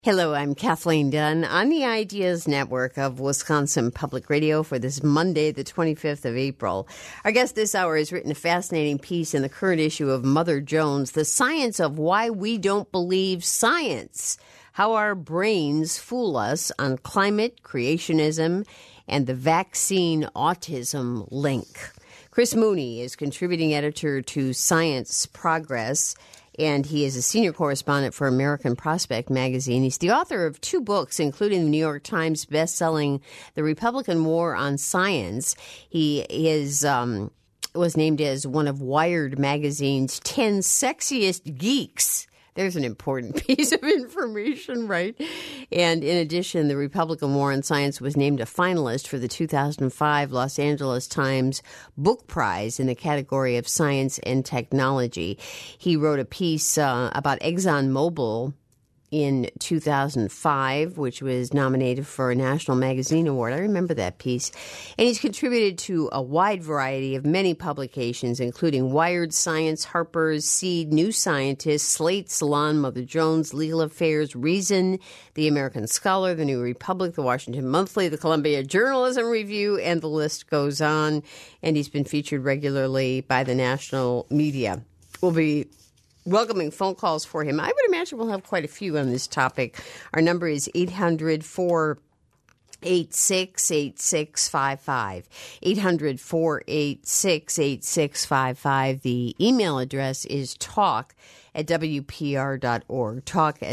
Hello, I'm Kathleen Dunn on the Ideas Network of Wisconsin Public Radio for this Monday, the 25th of April. Our guest this hour has written a fascinating piece in the current issue of Mother Jones, The Science of Why We Don't Believe Science, How Our Brains Fool Us on Climate, Creationism, and the Vaccine-Autism Link. Chris Mooney is contributing editor to Science Progress, and he is a senior correspondent for American Prospect magazine. He's the author of two books, including the New York Times bestselling The Republican War on Science. He was named as one of Wired magazine's 10 sexiest geeks. There's an important piece of information, right? And in addition, the Republican War on Science was named a finalist for the 2005 Los Angeles Times Book Prize in the category of Science and Technology. He wrote a piece about ExxonMobil in 2005, which was nominated for a National Magazine Award. I remember that piece. And he's contributed to a wide variety of many publications, including Wired, Science, Harper's, Seed, New Scientist, Slate, Salon, Mother Jones, Legal Affairs, Reason, The American Scholar, The New Republic, The Washington Monthly, The Columbia Journalism Review, and the list goes on. And he's been featured regularly by the national media. We'll be welcoming phone calls for him. I would imagine we'll have quite a few on this topic. Our number is 800-486-8655. 800-486-8655. The email address is talk@wpr.org.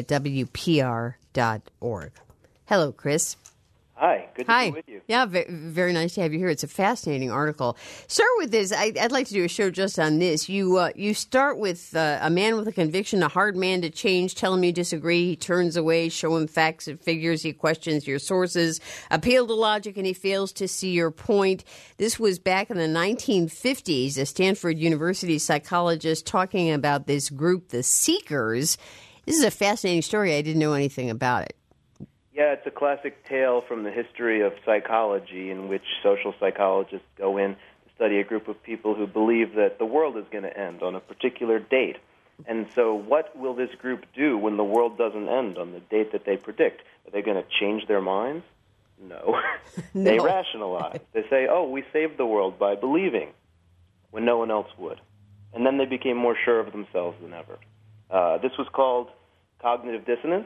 Talk@wpr.org. Hello, Chris. Hi, good to be with you. Yeah, very nice to have you here. It's a fascinating article. Start with this. I'd like to do a show just on this. You start with a man with a conviction, a hard man to change. Tell him you disagree. He turns away. Show him facts and figures. He questions your sources. Appeal to logic, and he fails to see your point. This was back in the 1950s. A Stanford University psychologist talking about this group, the Seekers. This is a fascinating story. I didn't know anything about it. Yeah, it's a classic tale from the history of psychology in which social psychologists go in to study a group of people who believe that the world is going to end on a particular date. And so what will this group do when the world doesn't end on the date that they predict? Are they going to change their minds? No. They rationalize. They say, oh, we saved the world by believing when no one else would. And then they became more sure of themselves than ever. This was called cognitive dissonance.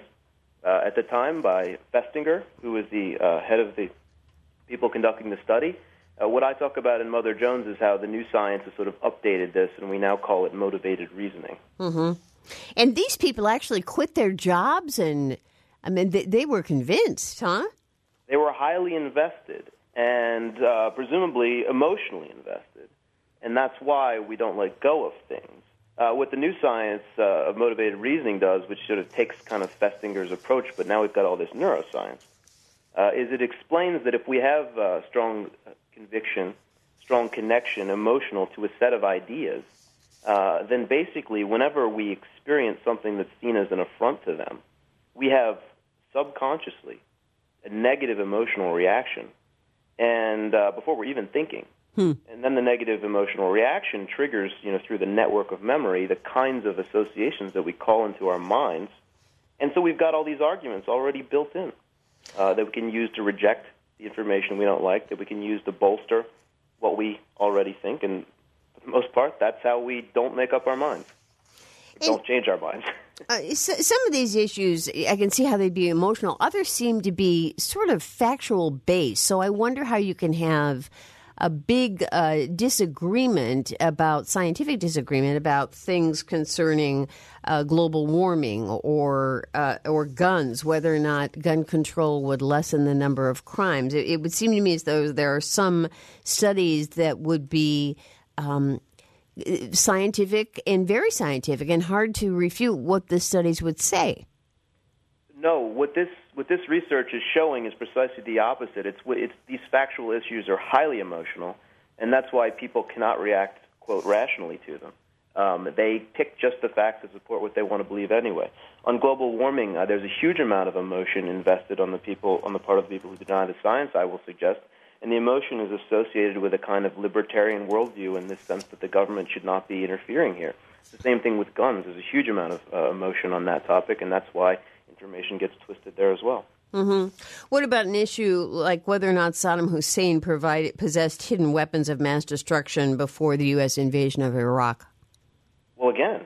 At the time by Festinger, who was the head of the people conducting the study. What I talk about in Mother Jones is how the new science has sort of updated this, and we now call it motivated reasoning. Mm-hmm. And these people actually quit their jobs, and I mean, they were convinced, huh? They were highly invested and presumably emotionally invested, and that's why we don't let go of things. What the new science of motivated reasoning does, which sort of takes kind of Festinger's approach, but now we've got all this neuroscience, is it explains that if we have strong conviction, strong connection, emotional to a set of ideas, then basically whenever we experience something that's seen as an affront to them, we have subconsciously a negative emotional reaction, and before we're even thinking. And then the negative emotional reaction triggers, through the network of memory, the kinds of associations that we call into our minds. And so we've got all these arguments already built in that we can use to reject the information we don't like, that we can use to bolster what we already think. And for the most part, that's how we don't make up our minds. We don't change our minds. Some of these issues, I can see how they'd be emotional. Others seem to be sort of factual based. So I wonder how you can have a big scientific disagreement about things concerning global warming or guns, whether or not gun control would lessen the number of crimes. It would seem to me as though there are some studies that would be scientific and very scientific and hard to refute what the studies would say. No, what this research is showing is precisely the opposite. It's these factual issues are highly emotional, and that's why people cannot react, quote, rationally to them. They pick just the facts to support what they want to believe anyway. On global warming, there's a huge amount of emotion invested on the part of the people who deny the science, I will suggest, and the emotion is associated with a kind of libertarian worldview in the sense that the government should not be interfering here. It's the same thing with guns. There's a huge amount of emotion on that topic, and that's why in information gets twisted there as well. Mm-hmm. What about an issue like whether or not Saddam Hussein possessed hidden weapons of mass destruction before the U.S. invasion of Iraq? Well, again,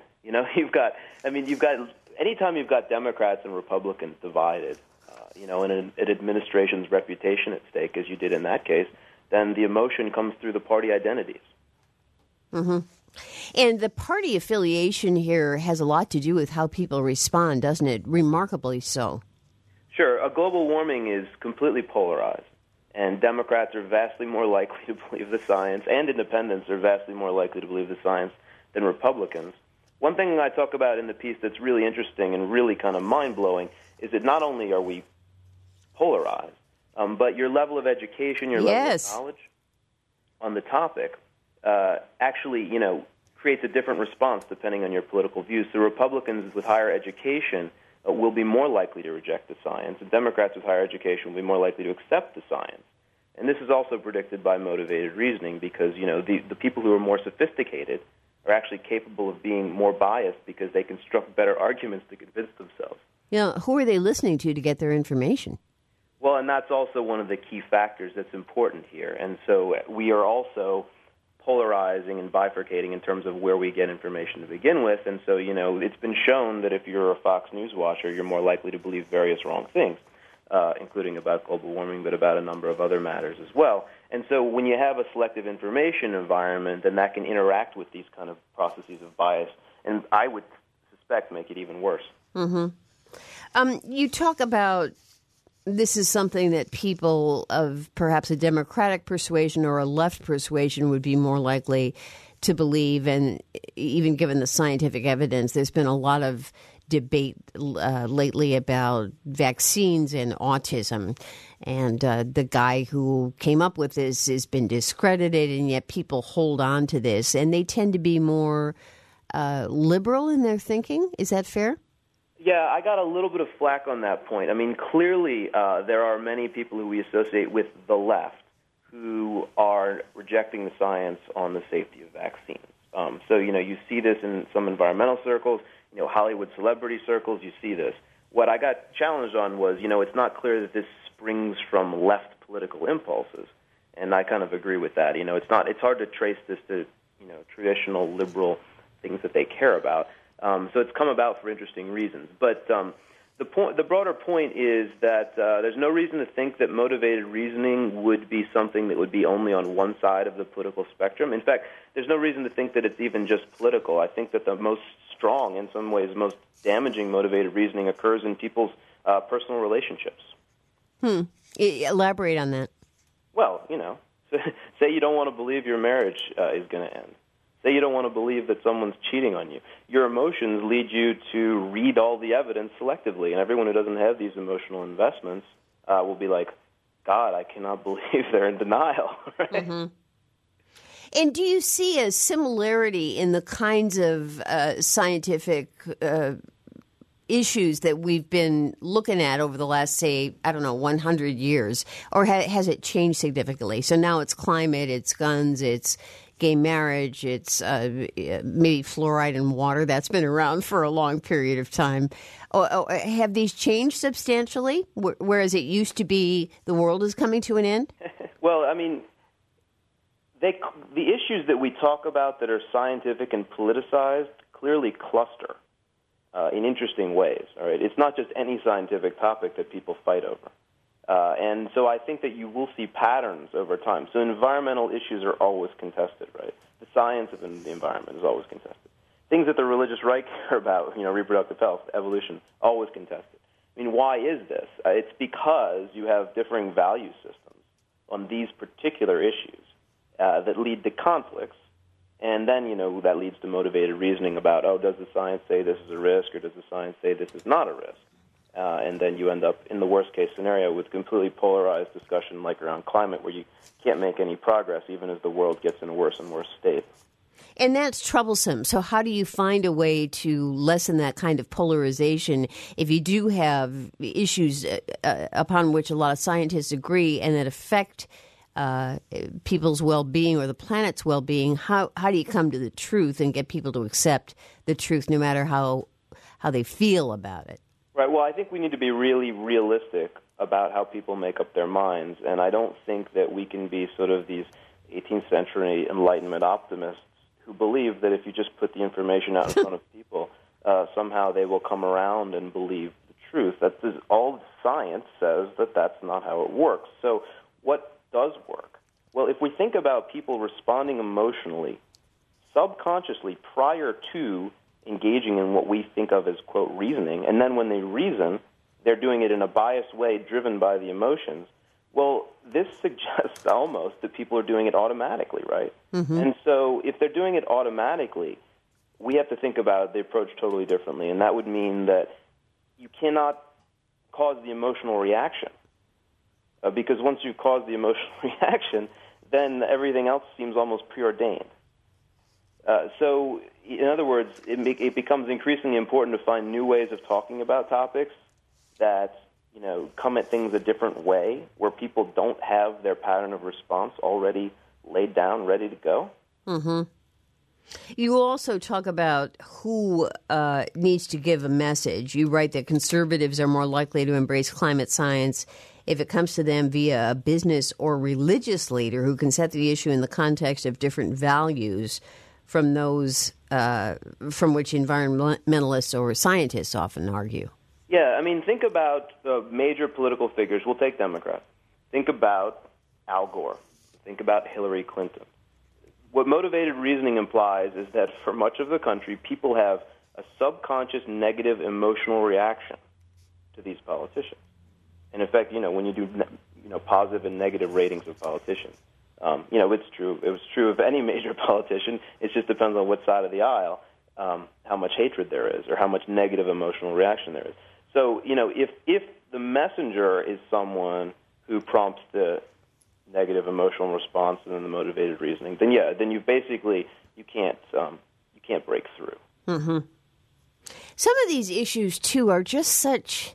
anytime you've got Democrats and Republicans divided, and an administration's reputation at stake, as you did in that case, then the emotion comes through the party identities. Mm-hmm. And the party affiliation here has a lot to do with how people respond, doesn't it? Remarkably so. Sure. Global warming is completely polarized, and Democrats are vastly more likely to believe the science, and independents are vastly more likely to believe the science than Republicans. One thing I talk about in the piece that's really interesting and really kind of mind-blowing is that not only are we polarized, but your level of education, your level of knowledge on the topic actually, creates a different response depending on your political views. So Republicans with higher education will be more likely to reject the science, and Democrats with higher education will be more likely to accept the science. And this is also predicted by motivated reasoning because, the people who are more sophisticated are actually capable of being more biased because they construct better arguments to convince themselves. Who are they listening to get their information? Well, and that's also one of the key factors that's important here. And so we are also polarizing and bifurcating in terms of where we get information to begin with. And so, it's been shown that if you're a Fox News watcher, you're more likely to believe various wrong things, including about global warming, but about a number of other matters as well. And so when you have a selective information environment, then that can interact with these kind of processes of bias, and I would suspect make it even worse. Mm-hmm. You talk about this is something that people of perhaps a Democratic persuasion or a left persuasion would be more likely to believe, and even given the scientific evidence, there's been a lot of debate lately about vaccines and autism. And the guy who came up with this has been discredited, and yet people hold on to this. And they tend to be more liberal in their thinking. Is that fair? Yeah, I got a little bit of flack on that point. I mean, clearly there are many people who we associate with the left who are rejecting the science on the safety of vaccines. So, you see this in some environmental circles, Hollywood celebrity circles, you see this. What I got challenged on was, it's not clear that this springs from left political impulses, and I kind of agree with that. It's hard to trace this to, traditional liberal things that they care about. So it's come about for interesting reasons. But the broader point is that there's no reason to think that motivated reasoning would be something that would be only on one side of the political spectrum. In fact, there's no reason to think that it's even just political. I think that the most strong, in some ways, most damaging motivated reasoning occurs in people's personal relationships. Elaborate on that. Well, say you don't want to believe your marriage is going to end. Say you don't want to believe that someone's cheating on you. Your emotions lead you to read all the evidence selectively, and everyone who doesn't have these emotional investments will be like, God, I cannot believe they're in denial. Right? Mm-hmm. And do you see a similarity in the kinds of scientific issues that we've been looking at over the last, say, 100 years? Or has it changed significantly? So now it's climate, it's guns, it's gay marriage, it's maybe fluoride in water. That's been around for a long period of time. Have these changed substantially, whereas it used to be the world is coming to an end? Well, I mean, the issues that we talk about that are scientific and politicized clearly cluster in interesting ways. All right, it's not just any scientific topic that people fight over. And so I think that you will see patterns over time. So environmental issues are always contested, right? The science of the environment is always contested. Things that the religious right care about, reproductive health, evolution, always contested. I mean, why is this? It's because you have differing value systems on these particular issues that lead to conflicts. And then, that leads to motivated reasoning about, does the science say this is a risk, or does the science say this is not a risk? And then you end up, in the worst-case scenario, with completely polarized discussion like around climate, where you can't make any progress even as the world gets in a worse and worse state. And that's troublesome. So how do you find a way to lessen that kind of polarization if you do have issues upon which a lot of scientists agree and that affect people's well-being or the planet's well-being? How do you come to the truth and get people to accept the truth no matter how they feel about it? Right. Well, I think we need to be really realistic about how people make up their minds, and I don't think that we can be sort of these 18th century Enlightenment optimists who believe that if you just put the information out in front of people, somehow they will come around and believe the truth. That's all science says that that's not how it works. So what does work? Well, if we think about people responding emotionally, subconsciously prior to engaging in what we think of as, quote, reasoning, and then when they reason, they're doing it in a biased way driven by the emotions, well, this suggests almost that people are doing it automatically, right? Mm-hmm. And so if they're doing it automatically, we have to think about the approach totally differently, and that would mean that you cannot cause the emotional reaction, because once you cause the emotional reaction, then everything else seems almost preordained. So, in other words, it becomes increasingly important to find new ways of talking about topics that, come at things a different way, where people don't have their pattern of response already laid down, ready to go. Mm-hmm. You also talk about who needs to give a message. You write that conservatives are more likely to embrace climate science if it comes to them via a business or religious leader who can set the issue in the context of different values from those from which environmentalists or scientists often argue. Yeah, I mean, think about major political figures. We'll take Democrats. Think about Al Gore. Think about Hillary Clinton. What motivated reasoning implies is that for much of the country, people have a subconscious negative emotional reaction to these politicians. And in fact, when you do positive and negative ratings of politicians, it's true. It was true of any major politician. It just depends on what side of the aisle, how much hatred there is, or how much negative emotional reaction there is. So, if the messenger is someone who prompts the negative emotional response and then the motivated reasoning, then you basically you can't break through. Mm-hmm. Some of these issues too are just such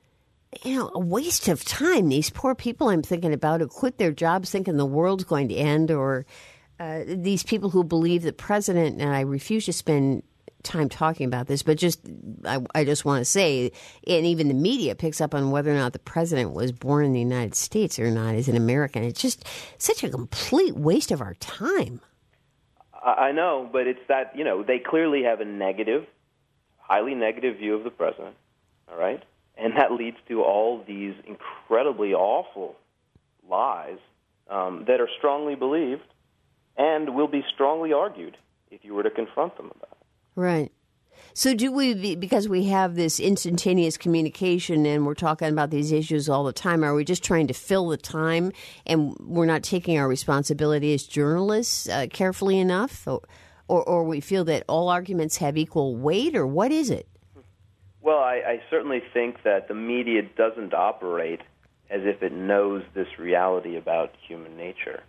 a waste of time. These poor people I'm thinking about who quit their jobs thinking the world's going to end, or these people who believe the president, and I refuse to spend time talking about this, but I just want to say, and even the media picks up on whether or not the president was born in the United States or not as an American. It's just such a complete waste of our time. I know, but it's that, they clearly have a negative, highly negative view of the president, all right? And that leads to all these incredibly awful lies that are strongly believed and will be strongly argued if you were to confront them about it. Right. So do we, because we have this instantaneous communication and we're talking about these issues all the time, are we just trying to fill the time and we're not taking our responsibility as journalists carefully enough? Or we feel that all arguments have equal weight, or what is it? Well, I certainly think that the media doesn't operate as if it knows this reality about human nature.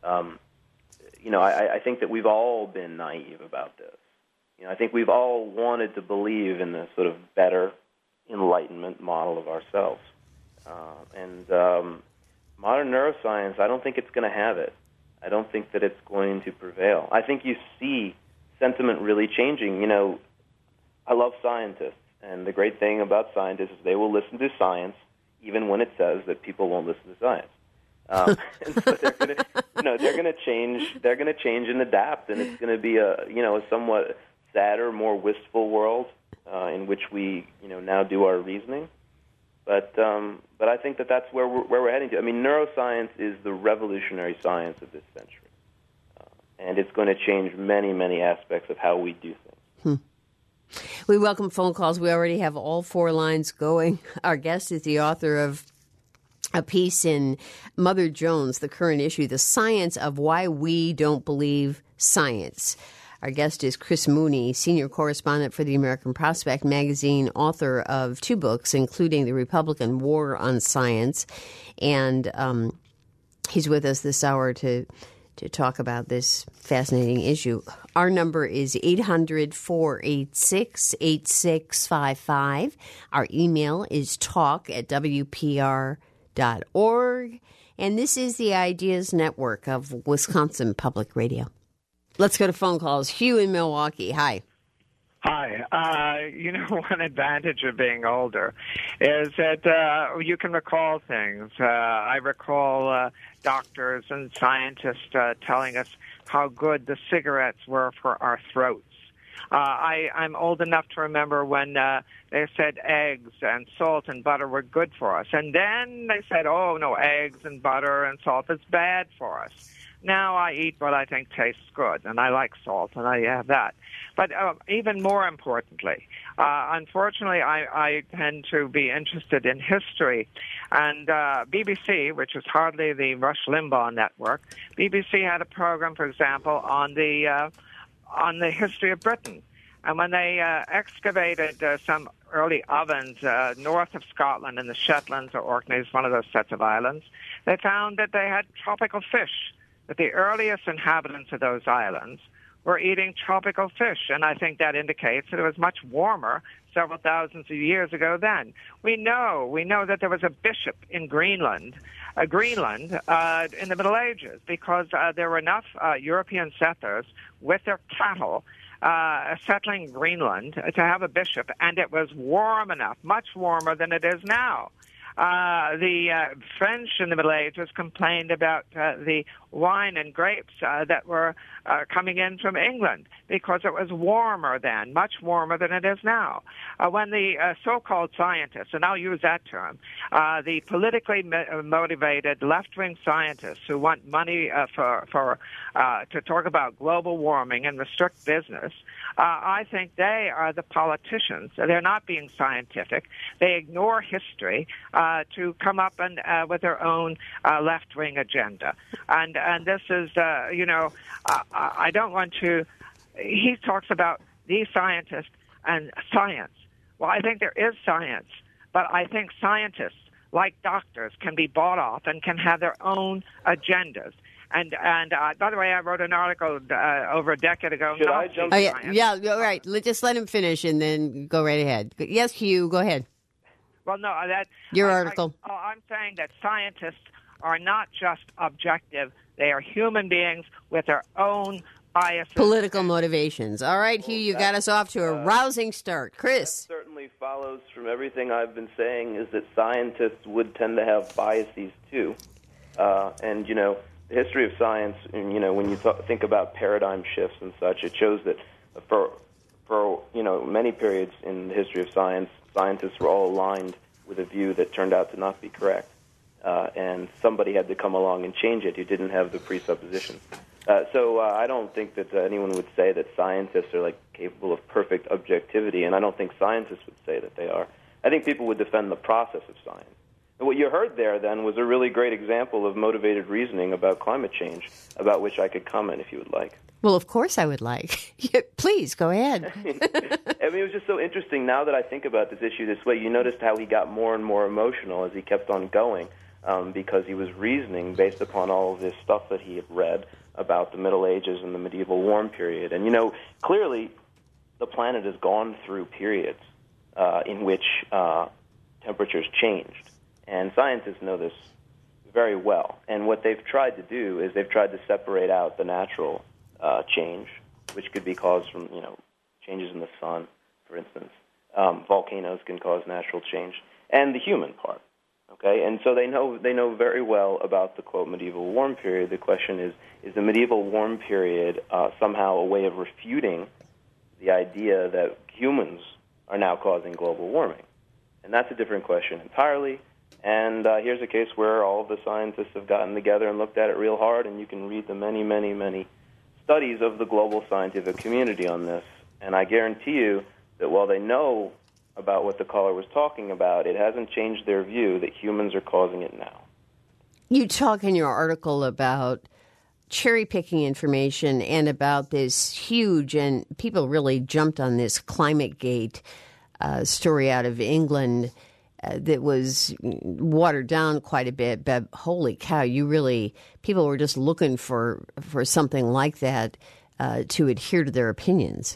I think that we've all been naive about this. I think we've all wanted to believe in this sort of better Enlightenment model of ourselves. And modern neuroscience, I don't think it's going to have it. I don't think that it's going to prevail. I think you see sentiment really changing. I love scientists, and the great thing about scientists is they will listen to science even when it says that people won't listen to science. And so they're going to change. They're going to change and adapt, and it's going to be a somewhat sadder, more wistful world in which we now do our reasoning. But I think that that's where we're heading to. I mean, neuroscience is the revolutionary science of this century, and it's going to change many, many aspects of how we do things. We welcome phone calls. We already have all four lines going. Our guest is the author of a piece in Mother Jones, The Current Issue, The Science of Why We Don't Believe Science. Our guest is Chris Mooney, senior correspondent for the American Prospect magazine, author of 2 books, including The Republican War on Science. And he's with us this hour to talk about this fascinating issue. Our number is 800-486-8655. Our email is talk@wpr.org. And this is the Ideas Network of Wisconsin Public Radio. Let's go to phone calls. Hugh in Milwaukee. Hi. Hi. One advantage of being older is that you can recall things. I recall doctors and scientists telling us how good the cigarettes were for our throats. I'm old enough to remember when they said eggs and salt and butter were good for us. And then they said, oh, no, eggs and butter and salt is bad for us. Now I eat what I think tastes good, and I like salt, and I have that. But even more importantly, unfortunately, I tend to be interested in history. And BBC, which is hardly the Rush Limbaugh network, BBC had a program, for example, on the history of Britain. And when they excavated some early ovens north of Scotland in the Shetlands or Orkneys, one of those sets of islands, they found that they had tropical fish, that the earliest inhabitants of those islands were eating tropical fish. And I think that indicates that it was much warmer several thousands of years ago then. We know that there was a bishop in Greenland in the Middle Ages because there were enough European settlers with their cattle settling Greenland to have a bishop, and it was warm enough, much warmer than it is now. The French in the Middle Ages complained about the wine and grapes that were coming in from England because it was warmer then, much warmer than it is now. When the so-called scientists, and I'll use that term, the politically motivated left-wing scientists who want money to talk about global warming and restrict business, I think they are the politicians. They're not being scientific. They ignore history to come up and with their own left-wing agenda. And this is, I don't want to. He talks about the scientist and science. Well, I think there is science, but I think scientists, like doctors, can be bought off and can have their own agendas. And by the way, I wrote an article over a decade ago. Should I jump? Oh, yeah, right. Just let him finish and then go right ahead. Yes, Hugh, go ahead. Well, no, your article. I'm saying that scientists are not just objective; they are human beings with their own biases, political motivations. All right, Hugh, you got us off to a rousing start. Chris, that certainly follows from everything I've been saying is that scientists would tend to have biases too, and the history of science, and when you think about paradigm shifts and such, it shows that for many periods in the history of science, scientists were all aligned with a view that turned out to not be correct, and somebody had to come along and change it who didn't have the presupposition. So I don't think that anyone would say that scientists are capable of perfect objectivity, and I don't think scientists would say that they are. I think people would defend the process of science. And what you heard there, then, was a really great example of motivated reasoning about climate change, about which I could comment if you would like. Well, of course I would like. Please, go ahead. It was just so interesting. Now that I think about this issue this way, you noticed how he got more and more emotional as he kept on going because he was reasoning based upon all of this stuff that he had read about the Middle Ages and the medieval warm period. And, clearly the planet has gone through periods in which temperatures changed. And scientists know this very well. And what they've tried to do is they've tried to separate out the natural change, which could be caused from, changes in the sun, for instance. Volcanoes can cause natural change, and the human part. Okay, and so they know very well about the quote medieval warm period. The question is the medieval warm period somehow a way of refuting the idea that humans are now causing global warming? And that's a different question entirely. And here's a case where all of the scientists have gotten together and looked at it real hard, and you can read the many, many, many studies of the global scientific community on this. And I guarantee you that while they know about what the caller was talking about, it hasn't changed their view that humans are causing it now. You talk in your article about cherry-picking information and about this huge, and people really jumped on this ClimateGate story out of England that was watered down quite a bit, but holy cow, people were just looking for something like that to adhere to their opinions.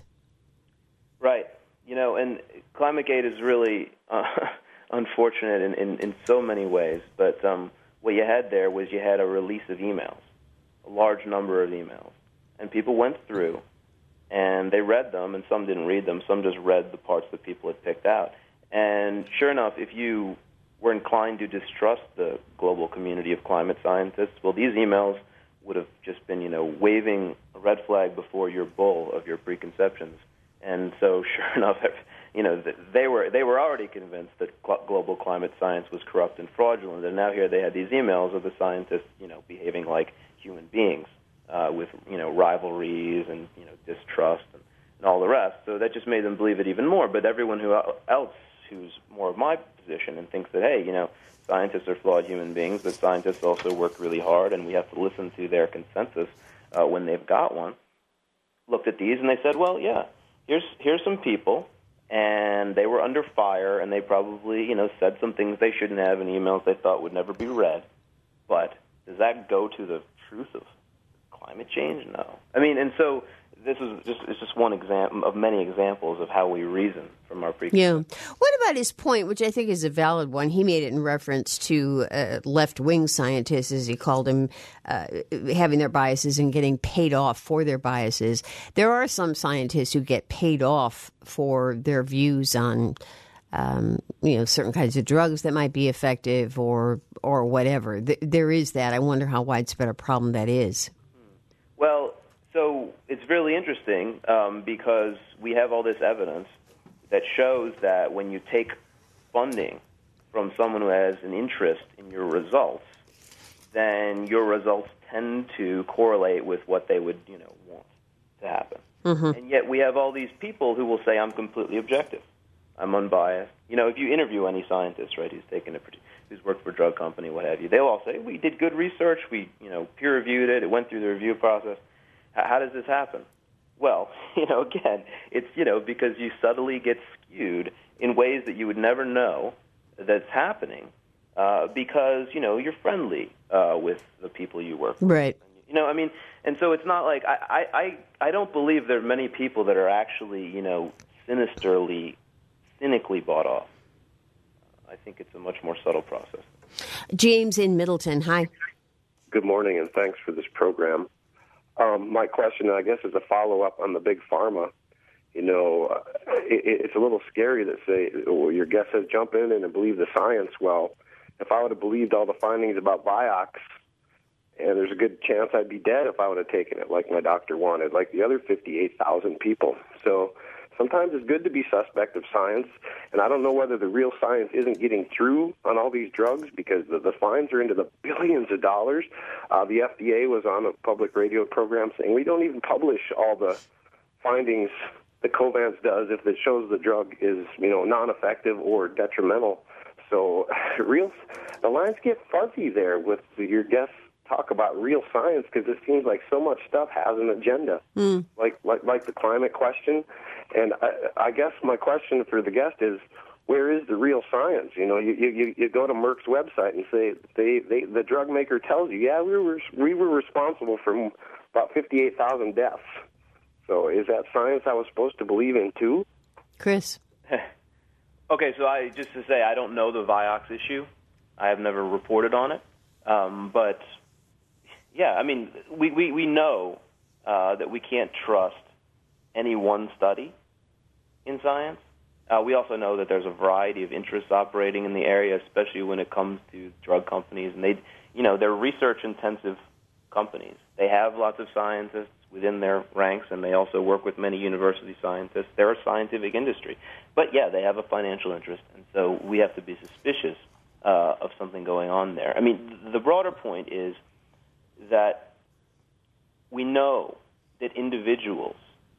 Right. And ClimateGate is really unfortunate in so many ways, but what you had there was you had a release of emails, a large number of emails, and people went through and they read them, and some didn't read them. Some just read the parts that people had picked out. And sure enough, if you were inclined to distrust the global community of climate scientists, well, these emails would have just been, waving a red flag before your bull of your preconceptions. And so, sure enough, they were already convinced that global climate science was corrupt and fraudulent, and now here they had these emails of the scientists, behaving like human beings with, rivalries and distrust and all the rest. So that just made them believe it even more. But everyone else who's more of my position and thinks that, hey, scientists are flawed human beings, but scientists also work really hard, and we have to listen to their consensus when they've got one, looked at these and they said, well, yeah, here's some people, and they were under fire, and they probably, said some things they shouldn't have in emails they thought would never be read. But does that go to the truth of climate change? No. I mean, and so it's just one example of many examples of how we reason from our preconceptions. Yeah. What about his point, which I think is a valid one? He made it in reference to left-wing scientists, as he called them, having their biases and getting paid off for their biases. There are some scientists who get paid off for their views on certain kinds of drugs that might be effective or whatever. There is that. I wonder how widespread a problem that is. Well, so it's really interesting because we have all this evidence that shows that when you take funding from someone who has an interest in your results, then your results tend to correlate with what they would, want to happen. Mm-hmm. And yet we have all these people who will say, I'm completely objective. I'm unbiased. If you interview any scientist, right, who's worked for a drug company, what have you, they'll all say, we did good research, we, peer-reviewed it, it went through the review process. How does this happen? Well, again, it's, because you subtly get skewed in ways that you would never know that's happening because, you're friendly with the people you work with. Right. And so it's not like I don't believe there are many people that are actually, cynically bought off. I think it's a much more subtle process. James in Middleton, hi. Good morning, and thanks for this program. My question, I guess, is a follow-up on the big pharma. It's a little scary to say, your guest says jump in and believe the science. Well, if I would have believed all the findings about Vioxx, and there's a good chance I'd be dead if I would have taken it like my doctor wanted, like the other 58,000 people. So sometimes it's good to be suspect of science, and I don't know whether the real science isn't getting through on all these drugs because the fines are into the billions of dollars. The FDA was on a public radio program saying we don't even publish all the findings that Covance does if it shows the drug is, non-effective or detrimental. So the lines get fuzzy there with your guests talk about real science because it seems like so much stuff has an agenda, like the climate question. And I guess my question for the guest is, where is the real science? You go to Merck's website and say the drug maker tells you, yeah, we were responsible for about 58,000 deaths. So is that science I was supposed to believe in too? Chris. Okay, so just to say, I don't know the Vioxx issue. I have never reported on it. But yeah, we know that we can't trust any one study in science. We also know that there's a variety of interests operating in the area, especially when it comes to drug companies. And they're research-intensive companies. They have lots of scientists within their ranks, and they also work with many university scientists. They're a scientific industry. But, yeah, they have a financial interest, and so we have to be suspicious of something going on there. The broader point is that we know that individuals,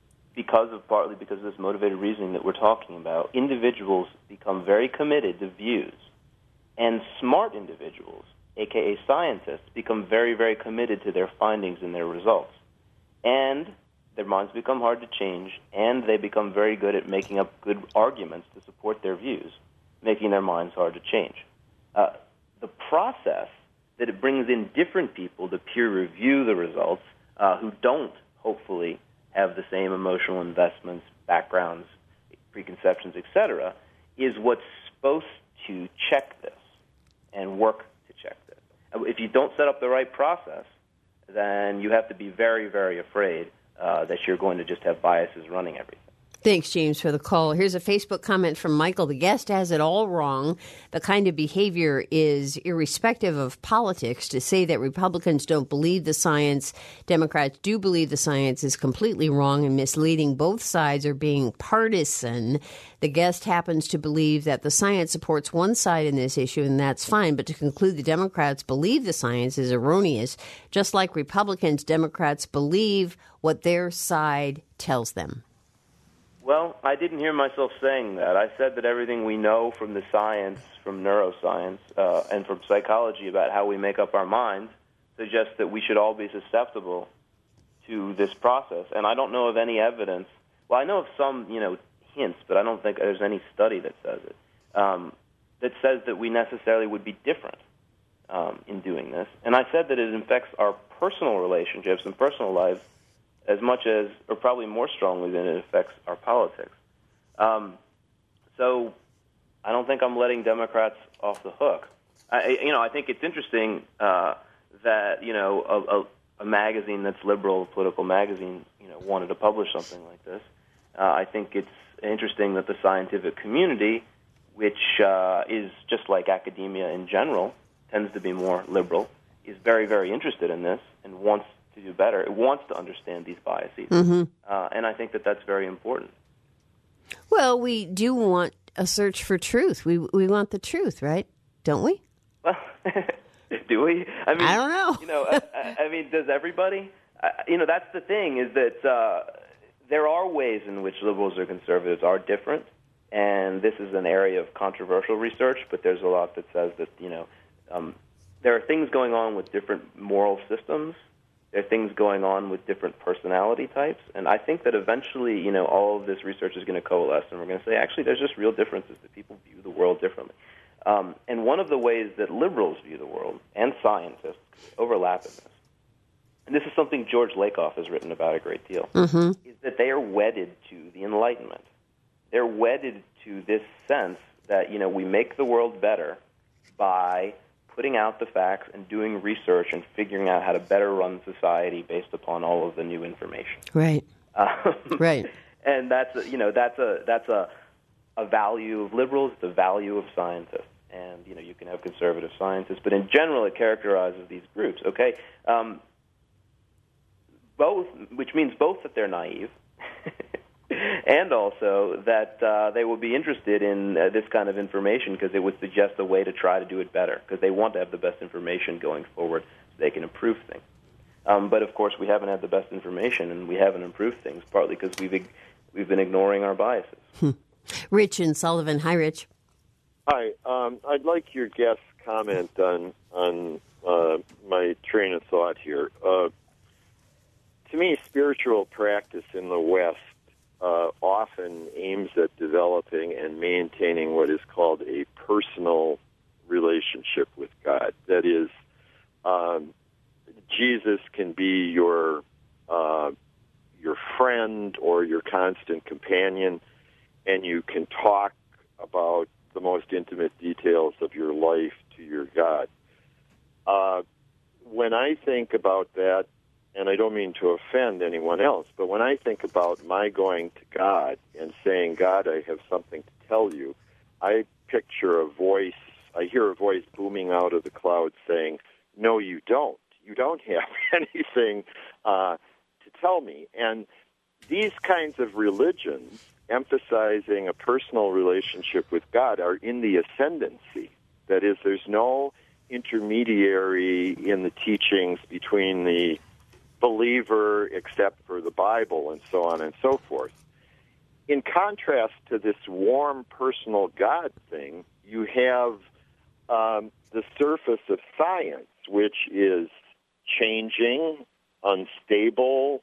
partly because of this motivated reasoning that we're talking about, individuals become very committed to views, and smart individuals, a.k.a. scientists, become very, very committed to their findings and their results. And their minds become hard to change, and they become very good at making up good arguments to support their views, making their minds hard to change. The process that it brings in different people to peer review the results who don't, hopefully, have the same emotional investments, backgrounds, preconceptions, etc., is what's supposed to check this and work to check this. If you don't set up the right process, then you have to be very, very afraid that you're going to just have biases running everything. Thanks, James, for the call. Here's a Facebook comment from Michael. The guest has it all wrong. The kind of behavior is irrespective of politics. To say that Republicans don't believe the science, Democrats do believe the science, is completely wrong and misleading. Both sides are being partisan. The guest happens to believe that the science supports one side in this issue, and that's fine. But to conclude the Democrats believe the science is erroneous, just like Republicans, Democrats believe what their side tells them. Well, I didn't hear myself saying that. I said that everything we know from the science, from neuroscience, and from psychology about how we make up our minds suggests that we should all be susceptible to this process. And I don't know of any evidence. Well, I know of some, hints, but I don't think there's any study that says it, that says that we necessarily would be different in doing this. And I said that it affects our personal relationships and personal lives as much as, or probably more strongly than it affects our politics. So I don't think I'm letting Democrats off the hook. I think it's interesting that, a magazine that's liberal, a political magazine, wanted to publish something like this. I think it's interesting that the scientific community, which is just like academia in general, tends to be more liberal, is very, very interested in this and wants to do better. It wants to understand these biases. Mm-hmm. And I think that that's very important. Well, we do want a search for truth. We want the truth, right? Don't we? Well, do we? I mean, I don't know. Does everybody? That's the thing, is that there are ways in which liberals or conservatives are different, and this is an area of controversial research, but there's a lot that says that, there are things going on with different moral systems. There are things going on with different personality types, and I think that eventually, all of this research is going to coalesce, and we're going to say, actually, there's just real differences, that people view the world differently. And one of the ways that liberals view the world, and scientists, overlap in this, and this is something George Lakoff has written about a great deal, is that they are wedded to the Enlightenment. They're wedded to this sense that, we make the world better by putting out the facts and doing research and figuring out how to better run society based upon all of the new information. Right. Right. And that's a value of liberals, the value of scientists. And you can have conservative scientists, but in general, it characterizes these groups. Okay, both, which means both that they're naive, and also that they will be interested in this kind of information because it would suggest a way to try to do it better, because they want to have the best information going forward so they can improve things. But of course, we haven't had the best information, and we haven't improved things, partly because we've been ignoring our biases. Rich in Sullivan. Hi, Rich. Hi. I'd like your guest's comment on my train of thought here. To me, spiritual practice in the West often aims at developing and maintaining what is called a personal relationship with God. That is, Jesus can be your friend or your constant companion, and you can talk about the most intimate details of your life to your God. When I think about that, and I don't mean to offend anyone else, but when I think about my going to God and saying, God, I have something to tell you, I picture a voice, I hear a voice booming out of the clouds saying, no, you don't. You don't have anything to tell me. And these kinds of religions, emphasizing a personal relationship with God, are in the ascendancy. That is, there's no intermediary in the teachings between the believer except for the Bible and so on and so forth. In contrast to this warm personal God thing, you have the surface of science, which is changing, unstable,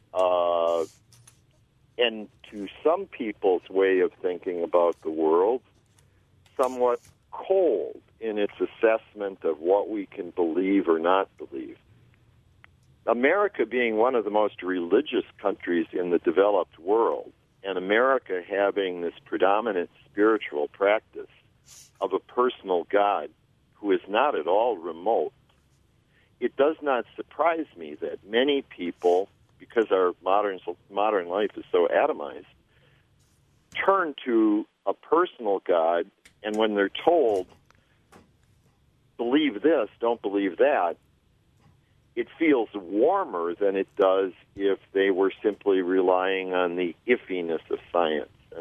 and to some people's way of thinking about the world, somewhat cold in its assessment of what we can believe or not believe. America being one of the most religious countries in the developed world, and America having this predominant spiritual practice of a personal God who is not at all remote, it does not surprise me that many people because our modern life is so atomized, turn to a personal God, and when they're told, believe this, don't believe that, it feels warmer than it does if they were simply relying on the iffiness of science. And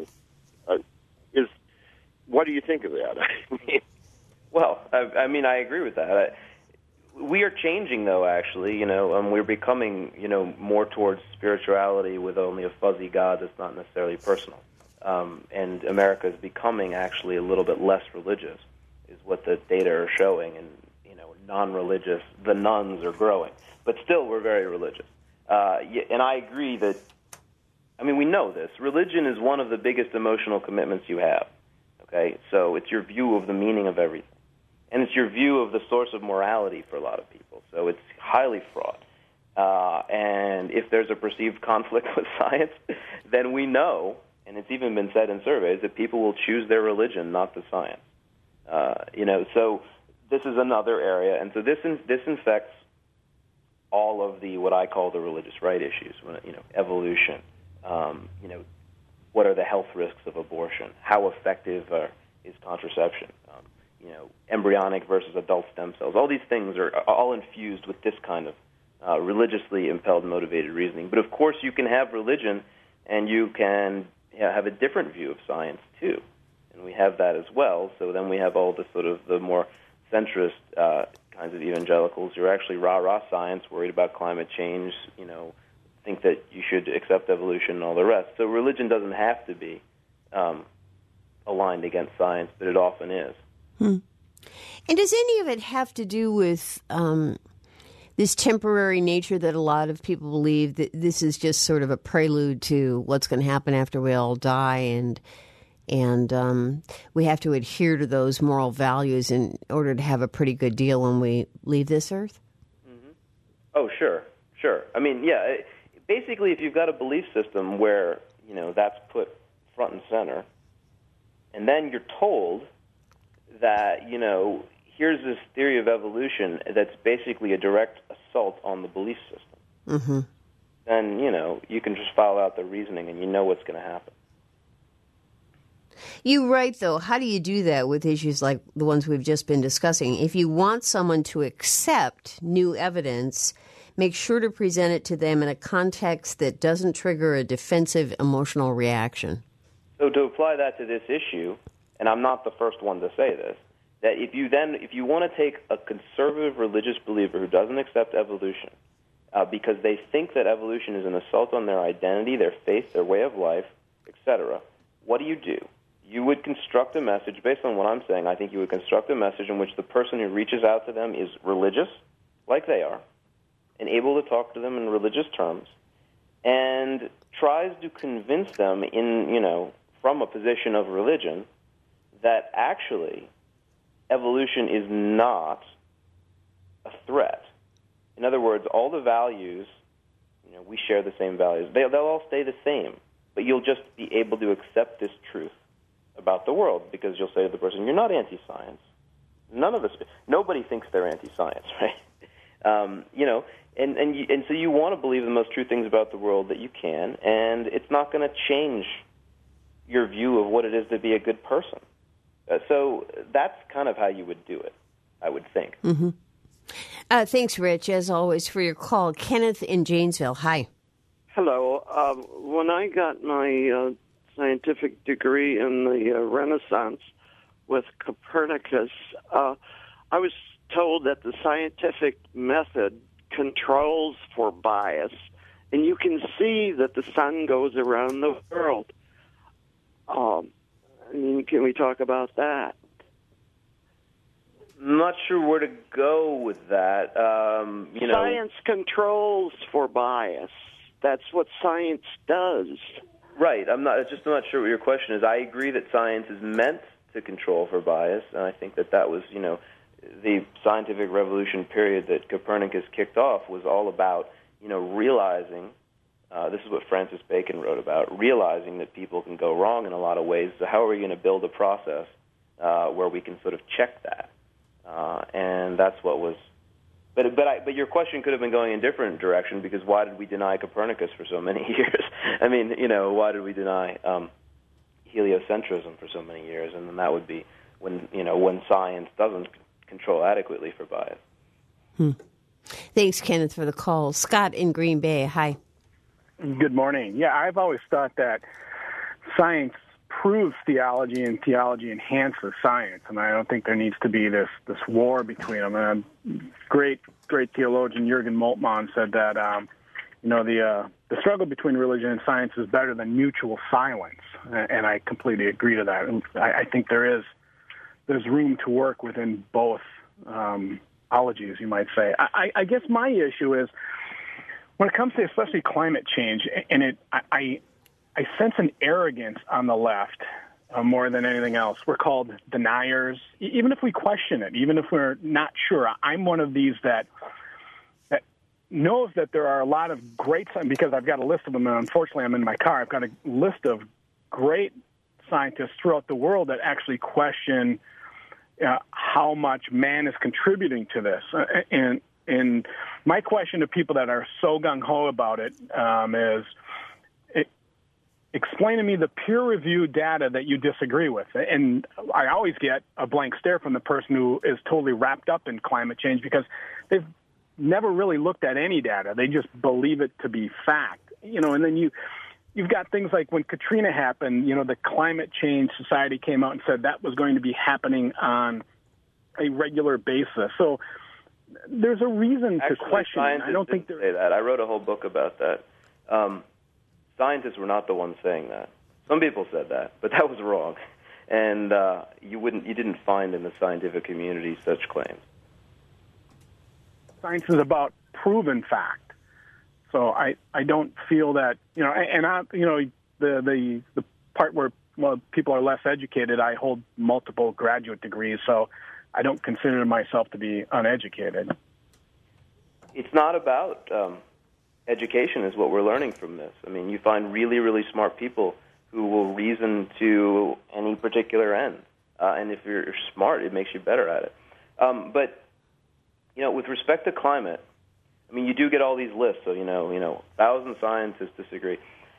what do you think of that? Well, I mean, I agree with that. We are changing, though, actually. We're becoming, more towards spirituality with only a fuzzy God that's not necessarily personal. And America is becoming actually a little bit less religious, is what the data are showing. And, non-religious, the nuns are growing. But still, we're very religious. And I agree that, we know this. Religion is one of the biggest emotional commitments you have. Okay? So it's your view of the meaning of everything. And it's your view of the source of morality for a lot of people. So it's highly fraught. And if there's a perceived conflict with science, then we know, and it's even been said in surveys, that people will choose their religion, not the science. So this is another area. And so this infects all of the, what I call the religious right issues, evolution, what are the health risks of abortion, how effective is contraception, embryonic versus adult stem cells. All these things are all infused with this kind of religiously impelled, motivated reasoning. But of course, you can have religion, and you can have a different view of science too, and we have that as well. So then we have all the sort of the more centrist kinds of evangelicals who are actually rah-rah science, worried about climate change, think that you should accept evolution and all the rest. So religion doesn't have to be aligned against science, but it often is. And does any of it have to do with this temporary nature that a lot of people believe that this is just sort of a prelude to what's going to happen after we all die, and we have to adhere to those moral values in order to have a pretty good deal when we leave this earth? Mm-hmm. Oh, sure. Basically, if you've got a belief system where, that's put front and center, and then you're told that, here's this theory of evolution that's basically a direct assault on the belief system, then, you can just follow out the reasoning and you know what's going to happen. You write, though, how do you do that with issues like the ones we've just been discussing? If you want someone to accept new evidence, make sure to present it to them in a context that doesn't trigger a defensive emotional reaction. So to apply that to this issue, and I'm not the first one to say this, that if you want to take a conservative religious believer who doesn't accept evolution because they think that evolution is an assault on their identity, their faith, their way of life, etc., what do? You would construct a message, based on what I'm saying, I think you would construct a message in which the person who reaches out to them is religious, like they are, and able to talk to them in religious terms, and tries to convince them from a position of religion that actually evolution is not a threat. In other words, all the values, we share the same values. They'll all stay the same, but you'll just be able to accept this truth about the world because you'll say to the person, you're not anti-science. Nobody thinks they're anti-science, right? And so you want to believe the most true things about the world that you can, and it's not going to change your view of what it is to be a good person. So that's kind of how you would do it, I would think. Mm-hmm. Thanks, Rich, as always, for your call. Kenneth in Janesville, hi. Hello. When I got my scientific degree in the Renaissance with Copernicus, I was told that the scientific method controls for bias, and you can see that the sun goes around the world. Can we talk about that? I'm not sure where to go with that. Science controls for bias. That's what science does. Right. I'm not sure what your question is. I agree that science is meant to control for bias, and I think that was, the scientific revolution period that Copernicus kicked off was all about, realizing, this is what Francis Bacon wrote about, realizing that people can go wrong in a lot of ways. So how are we going to build a process where we can sort of check that? And that's what was But your question could have been going in a different direction, because why did we deny Copernicus for so many years? I mean, why did we deny heliocentrism for so many years? And then that would be when science doesn't control adequately for bias. Thanks, Kenneth, for the call. Scott in Green Bay, hi. Good morning. Yeah, I've always thought that science proves theology and theology enhances science, and I don't think there needs to be this war between them. Great theologian Jürgen Moltmann said that the struggle between religion and science is better than mutual silence, and I completely agree to that. And I think there's room to work within both ologies, you might say. I guess my issue is when it comes to especially climate change, and I sense an arrogance on the left more than anything else. We're called deniers, even if we question it, even if we're not sure. I'm one of these that knows that there are a lot of great scientists, because I've got a list of them, and unfortunately I'm in my car. I've got a list of great scientists throughout the world that actually question how much man is contributing to this. And my question to people that are so gung-ho about it is, explain to me the peer-reviewed data that you disagree with. And I always get a blank stare from the person who is totally wrapped up in climate change, because they've never really looked at any data. They just believe it to be fact. And then you've got things like when Katrina happened, the Climate Change Society came out and said that was going to be happening on a regular basis. So there's a reason to question. I don't think say that. I wrote a whole book about that. Scientists were not the ones saying that. Some people said that, but that was wrong. And you didn't find in the scientific community such claims. Science is about proven fact. So I don't feel that, the part where people are less educated, I hold multiple graduate degrees, so I don't consider myself to be uneducated. It's not about education is what we're learning from this. I mean, you find really, really smart people who will reason to any particular end. And if you're smart, it makes you better at it. But, with respect to climate, I mean, you do get all these lists. So, 1,000 scientists disagree.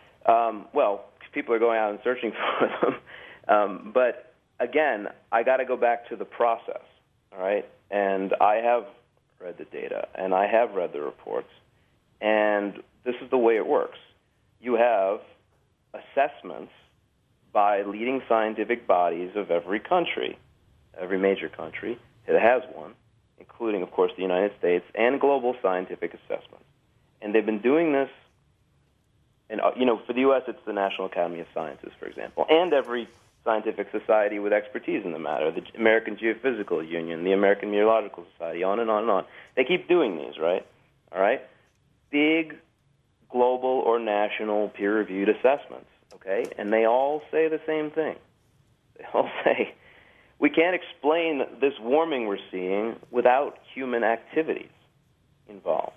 People are going out and searching for them. But, again, I got to go back to the process, all right? And I have read the data, and I have read the reports. And this is the way it works. You have assessments by leading scientific bodies of every country, every major country. It has one, including, of course, the United States, and global scientific assessments. And they've been doing this, and for the U.S., it's the National Academy of Sciences, for example, and every scientific society with expertise in the matter, the American Geophysical Union, the American Meteorological Society, on and on and on. They keep doing these, right? All right? Big global or national peer-reviewed assessments, okay? And they all say the same thing. They all say, we can't explain this warming we're seeing without human activities involved.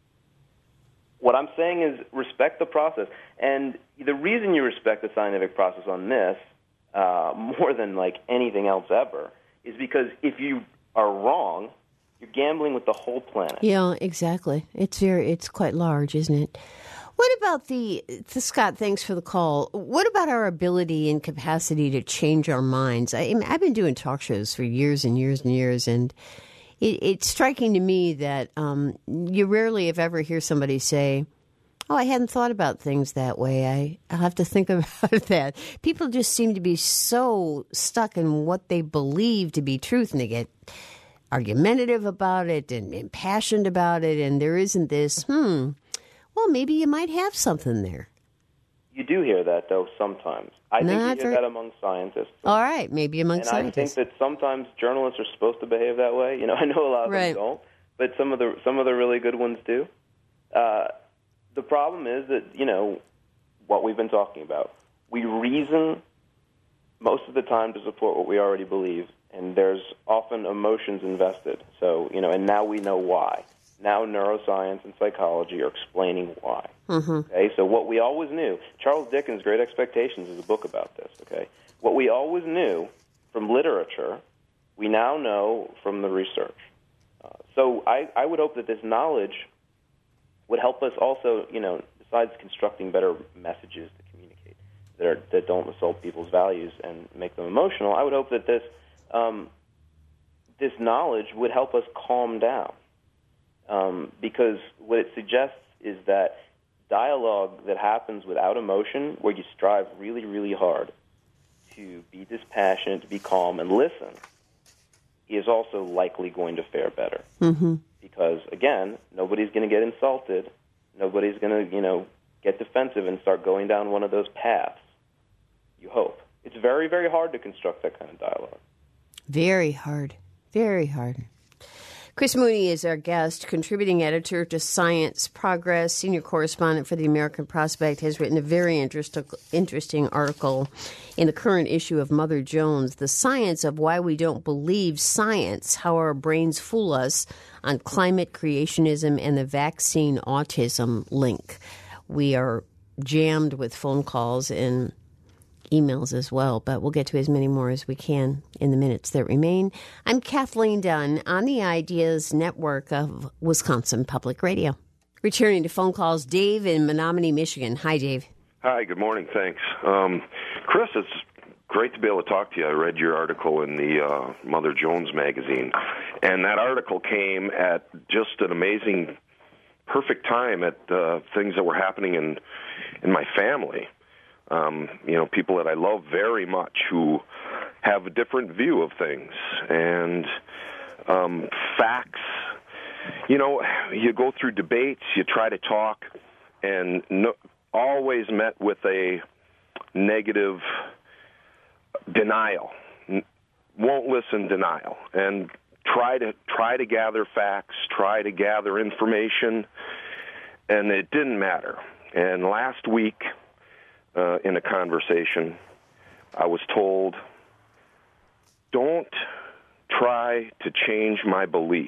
What I'm saying is respect the process. And the reason you respect the scientific process on this, more than like anything else ever, is because if you are wrong, you're gambling with the whole planet. Yeah, exactly. It's quite large, isn't it? What about Scott, thanks for the call. What about our ability and capacity to change our minds? I've been doing talk shows for years and years and years, and it's striking to me that you rarely, if ever, hear somebody say, oh, I hadn't thought about things that way. I'll have to think about that. People just seem to be so stuck in what they believe to be truth, and they get argumentative about it and impassioned about it, and there isn't this, well, maybe you might have something there. You do hear that, though, sometimes. I think you hear that among scientists. All right, maybe among scientists. And I think that sometimes journalists are supposed to behave that way. I know a lot of them don't, but some of the really good ones do. The problem is that, what we've been talking about. We reason most of the time to support what we already believe, and there's often emotions invested. So, and now we know why. Now neuroscience and psychology are explaining why. Mm-hmm. Okay, so what we always knew, Charles Dickens' Great Expectations is a book about this, okay? What we always knew from literature, we now know from the research. So I would hope that this knowledge would help us also, besides constructing better messages to communicate that don't assault people's values and make them emotional, I would hope that this knowledge would help us calm down. Because what it suggests is that dialogue that happens without emotion, where you strive really, really hard to be dispassionate, to be calm, and listen, is also likely going to fare better. Mm-hmm. Because, again, nobody's going to get insulted. Nobody's going to, get defensive and start going down one of those paths. You hope. It's very, very hard to construct that kind of dialogue. Very hard. Very hard. Chris Mooney is our guest, contributing editor to Science Progress, senior correspondent for the American Prospect, has written a very interesting article in the current issue of Mother Jones, The Science of Why We Don't Believe Science, How Our Brains Fool Us on Climate Creationism and the Vaccine Autism Link. We are jammed with phone calls and emails as well, but we'll get to as many more as we can in the minutes that remain. I'm Kathleen Dunn on the Ideas Network of Wisconsin Public Radio. Returning to phone calls, Dave in Menominee, Michigan. Hi, Dave. Hi, good morning. Thanks. Chris, it's great to be able to talk to you. I read your article in the Mother Jones magazine, and that article came at just an amazing, perfect time at things that were happening in my family. People that I love very much who have a different view of things and facts. You go through debates, you try to talk, and always met with a negative denial. Won't listen, denial, and try to gather facts, try to gather information, and it didn't matter. And last week, in a conversation, I was told, don't try to change my beliefs.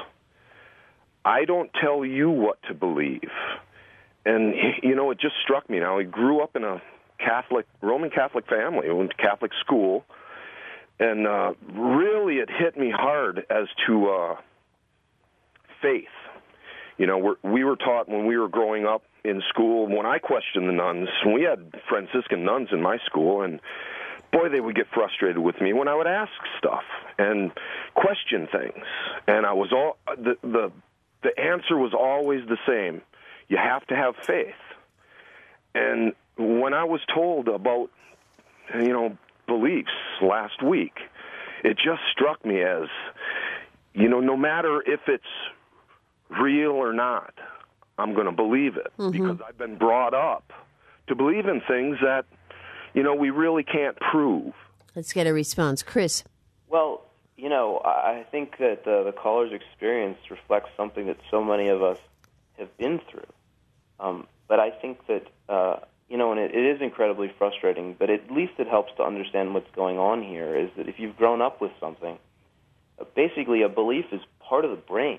I don't tell you what to believe. And, it just struck me. Now, I grew up in a Roman Catholic family. I went to Catholic school. And really it hit me hard as to faith. We were taught when we were growing up in school, when I questioned the nuns, we had Franciscan nuns in my school, and boy, they would get frustrated with me when I would ask stuff and question things. And I was the answer was always the same. You have to have faith. And when I was told about, beliefs last week, it just struck me as, no matter if it's real or not, I'm going to believe it, because I've been brought up to believe in things that, we really can't prove. Let's get a response. Chris. Well, I think that the caller's experience reflects something that so many of us have been through. But I think that, and it is incredibly frustrating, but at least it helps to understand what's going on here, is that if you've grown up with something, basically a belief is part of the brain.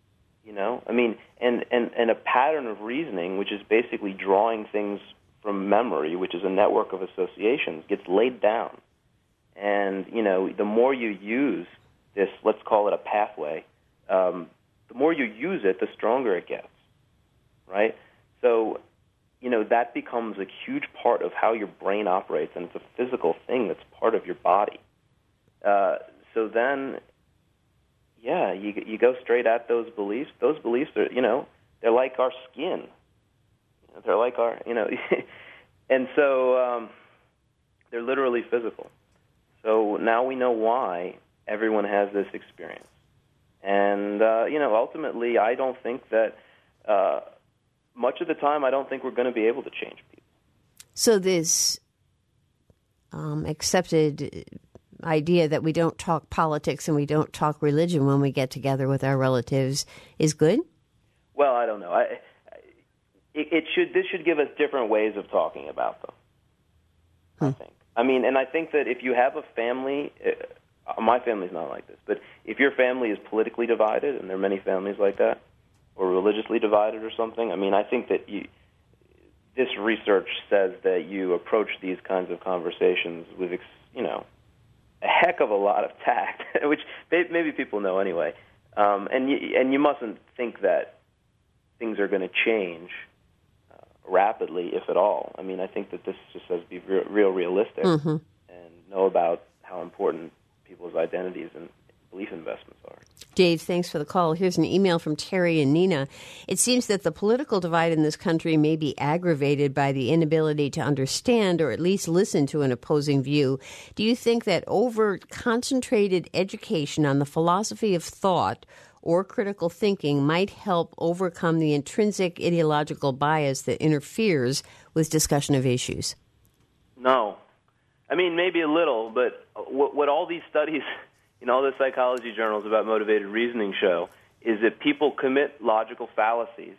And a pattern of reasoning, which is basically drawing things from memory, which is a network of associations, gets laid down. And, the more you use this, let's call it a pathway, the more you use it, the stronger it gets, right? So, that becomes a huge part of how your brain operates, and it's a physical thing that's part of your body. So then, yeah, you go straight at those beliefs. Those beliefs are, they're like our skin. They're like our, and so they're literally physical. So now we know why everyone has this experience. And, ultimately, I don't think that much of the time, I don't think we're going to be able to change people. So this accepted idea that we don't talk politics and we don't talk religion when we get together with our relatives is good? Well, I don't know. This should give us different ways of talking about them, I think. And I think that if you have a family, my family's not like this, but if your family is politically divided, and there are many families like that, or religiously divided or something, I think that this research says that you approach these kinds of conversations with, a heck of a lot of tact, which maybe people know anyway. And you mustn't think that things are going to change rapidly, if at all. I mean, I think that this just has to be realistic and know about how important people's identities and belief investments are. Dave, thanks for the call. Here's an email from Terry and Nina. It seems that the political divide in this country may be aggravated by the inability to understand or at least listen to an opposing view. Do you think that over-concentrated education on the philosophy of thought or critical thinking might help overcome the intrinsic ideological bias that interferes with discussion of issues? No. I mean, maybe a little, but what all these studies in all the psychology journals about motivated reasoning show is that people commit logical fallacies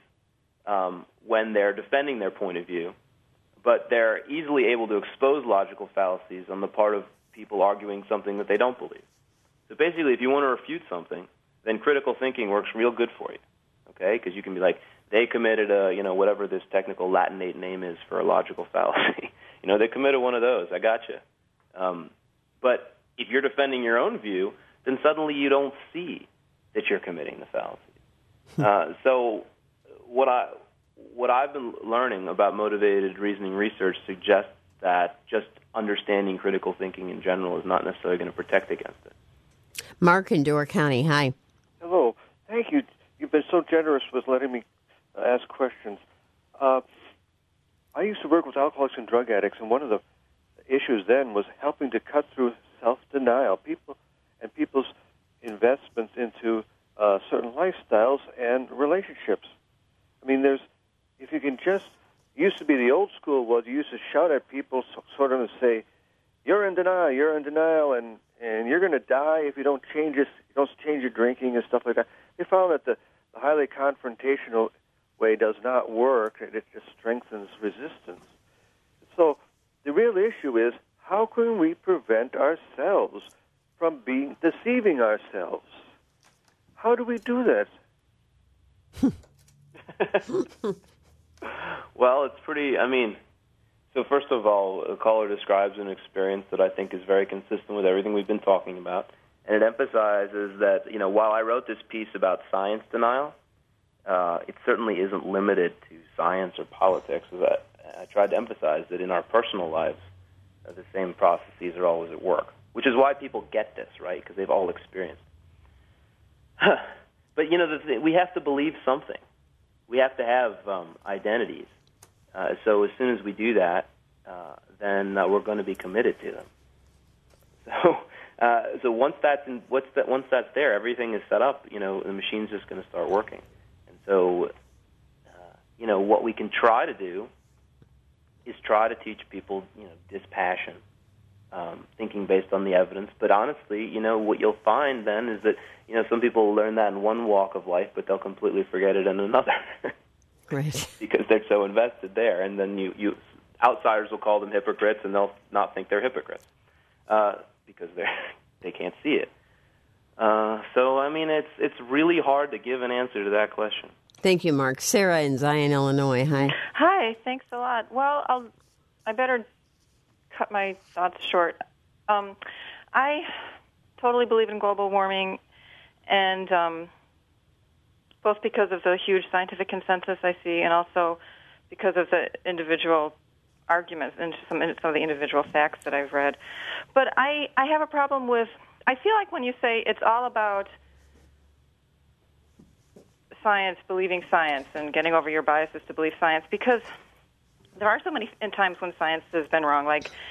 when they're defending their point of view, but they're easily able to expose logical fallacies on the part of people arguing something that they don't believe. So basically, if you want to refute something, then critical thinking works real good for you, okay? Because you can be like, they committed whatever this technical Latinate name is for a logical fallacy. They committed one of those. I got you. But if you're defending your own view, then suddenly you don't see that you're committing the fallacy. So what I've been learning about motivated reasoning research suggests that just understanding critical thinking in general is not necessarily going to protect against it. Mark in Door County, hi. Hello. Thank you. You've been so generous with letting me ask questions. I used to work with alcoholics and drug addicts, and one of the issues then was helping to cut through self-denial, people's investments into certain lifestyles and relationships. I mean, if you can just, used to be the old school was you used to shout at people sort of and say, you're in denial, and you're going to die if you don't change this, you don't change your drinking and stuff like that. They found that the highly confrontational way does not work, and it just strengthens resistance. So the real issue is, how can we prevent ourselves from deceiving ourselves? How do we do that? Well, it's pretty, so first of all, the caller describes an experience that I think is very consistent with everything we've been talking about. And it emphasizes that, while I wrote this piece about science denial, it certainly isn't limited to science or politics. I tried to emphasize that in our personal lives, the same processes are always at work, which is why people get this, right? Because they've all experienced it. But, we have to believe something. We have to have identities. So as soon as we do that, then we're going to be committed to them. So once that's there, everything is set up. The machine's just going to start working. And so, what we can try to do is try to teach people, dispassion, thinking based on the evidence. But honestly, what you'll find then is that, some people learn that in one walk of life, but they'll completely forget it in another. Right. Because they're so invested there. And then you outsiders will call them hypocrites, and they'll not think they're hypocrites because they can't see it. It's really hard to give an answer to that question. Thank you, Mark. Sarah in Zion, Illinois. Hi. Hi. Thanks a lot. Well, I better cut my thoughts short. I totally believe in global warming, and both because of the huge scientific consensus I see, and also because of the individual arguments and some of the individual facts that I've read. But I have a problem with, I feel like when you say it's all about science, believing science, and getting over your biases to believe science, because there are so many times when science has been wrong,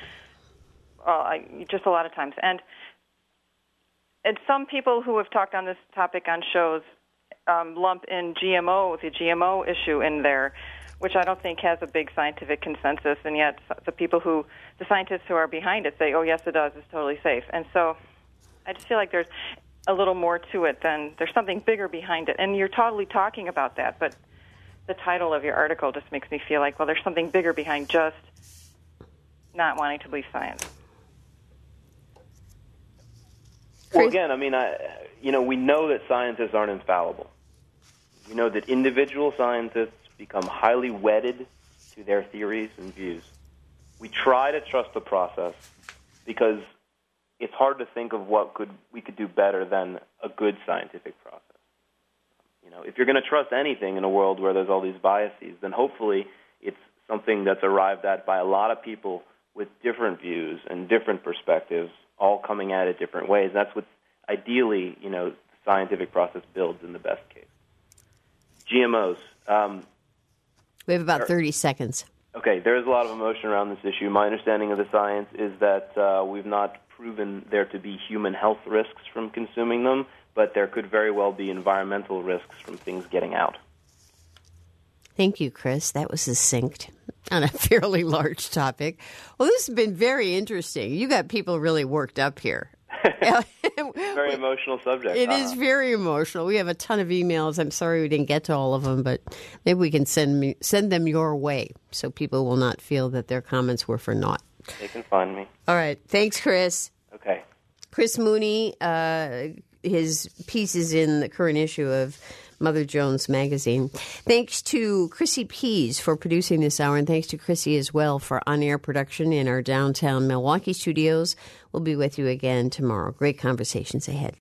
just a lot of times. And some people who have talked on this topic on shows lump in GMO, the GMO issue in there, which I don't think has a big scientific consensus, and yet the scientists who are behind it say, oh, yes, it does, it's totally safe. And so I just feel like there's a little more to it than, there's something bigger behind it. And you're totally talking about that, but the title of your article just makes me feel like, well, there's something bigger behind just not wanting to believe science. Well, again, we know that scientists aren't infallible. We know that individual scientists become highly wedded to their theories and views. We try to trust the process because it's hard to think of what we could do better than a good scientific process. you're going to trust anything in a world where there's all these biases, then hopefully it's something that's arrived at by a lot of people with different views and different perspectives, all coming at it different ways. That's what ideally, the scientific process builds in the best case. GMOs. We have about 30 seconds. Okay, there is a lot of emotion around this issue. My understanding of the science is that we've not proven there to be human health risks from consuming them, but there could very well be environmental risks from things getting out. Thank you, Chris. That was succinct on a fairly large topic. Well, this has been very interesting. You got people really worked up here. Very emotional subject. It is very emotional. We have a ton of emails. I'm sorry we didn't get to all of them, but maybe we can send them your way so people will not feel that their comments were for naught. They can find me. All right. Thanks, Chris. Okay. Chris Mooney, his piece is in the current issue of Mother Jones Magazine. Thanks to Chrissy Pease for producing this hour, and thanks to Chrissy as well for on-air production in our downtown Milwaukee studios. We'll be with you again tomorrow. Great conversations ahead.